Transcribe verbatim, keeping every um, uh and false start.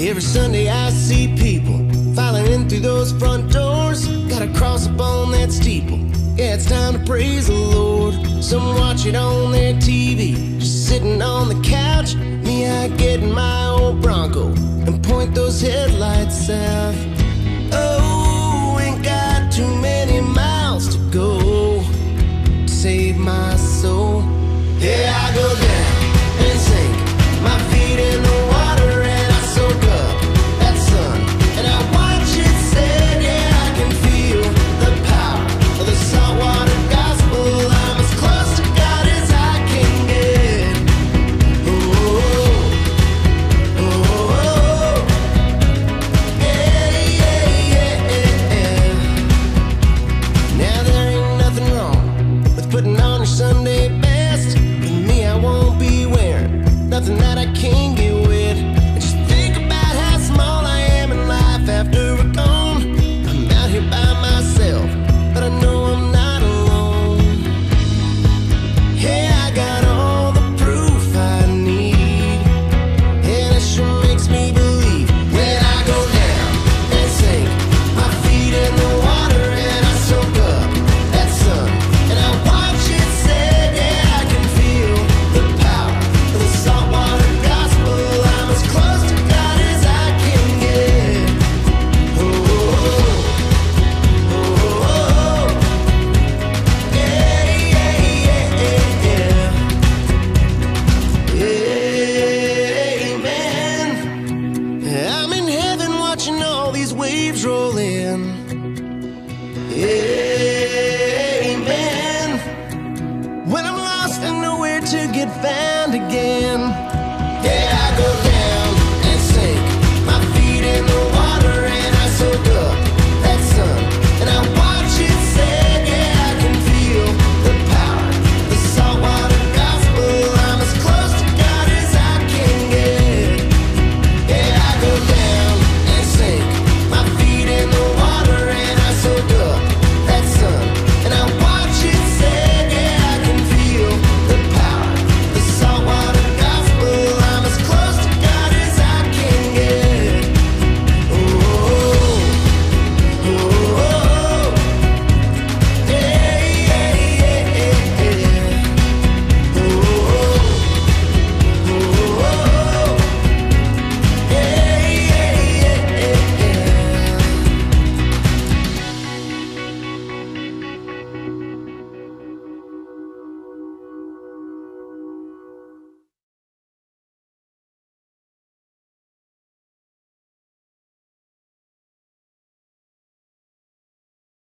Every Sunday I see people filing in through those front doors. Gotta cross up on that steeple. Yeah, it's time to praise the Lord. Some watch it on their T V, just sitting on the couch. Me, I get in my old Bronco and point those headlights south. Oh, ain't got too many miles to go to save my soul. Yeah, I